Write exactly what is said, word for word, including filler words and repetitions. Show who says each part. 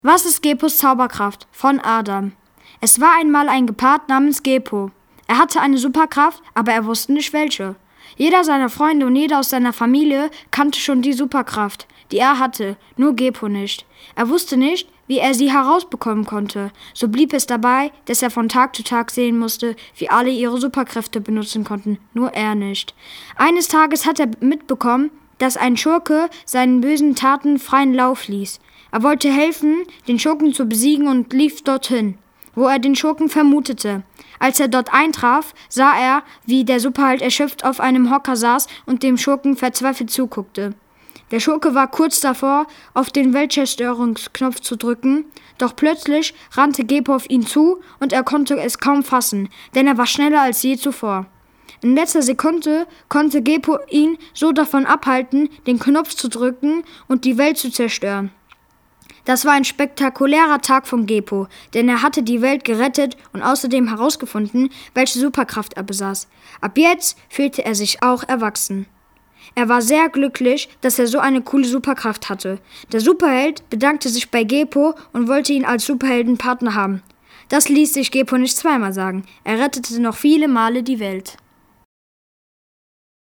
Speaker 1: Was ist Gepos Zauberkraft? Von Adam. Es war einmal ein Gepard namens Gepo. Er hatte eine Superkraft, aber er wusste nicht welche. Jeder seiner Freunde und jeder aus seiner Familie kannte schon die Superkraft, die er hatte, nur Gepo nicht. Er wusste nicht, wie er sie herausbekommen konnte. So blieb es dabei, dass er von Tag zu Tag sehen musste, wie alle ihre Superkräfte benutzen konnten, nur er nicht. Eines Tages hat er mitbekommen, dass ein Schurke seinen bösen Taten freien Lauf ließ. Er wollte helfen, den Schurken zu besiegen und lief dorthin, wo er den Schurken vermutete. Als er dort eintraf, sah er, wie der Superheld erschöpft auf einem Hocker saß und dem Schurken verzweifelt zuguckte. Der Schurke war kurz davor, auf den Weltzerstörungsknopf zu drücken, doch plötzlich rannte Gepo auf ihn zu und er konnte es kaum fassen, denn er war schneller als je zuvor. In letzter Sekunde konnte Gepo ihn so davon abhalten, den Knopf zu drücken und die Welt zu zerstören. Das war ein spektakulärer Tag von Gepo, denn er hatte die Welt gerettet und außerdem herausgefunden, welche Superkraft er besaß. Ab jetzt fühlte er sich auch erwachsen. Er war sehr glücklich, dass er so eine coole Superkraft hatte. Der Superheld bedankte sich bei Gepo und wollte ihn als Superheldenpartner haben. Das ließ sich Gepo nicht zweimal sagen. Er rettete noch viele Male die Welt.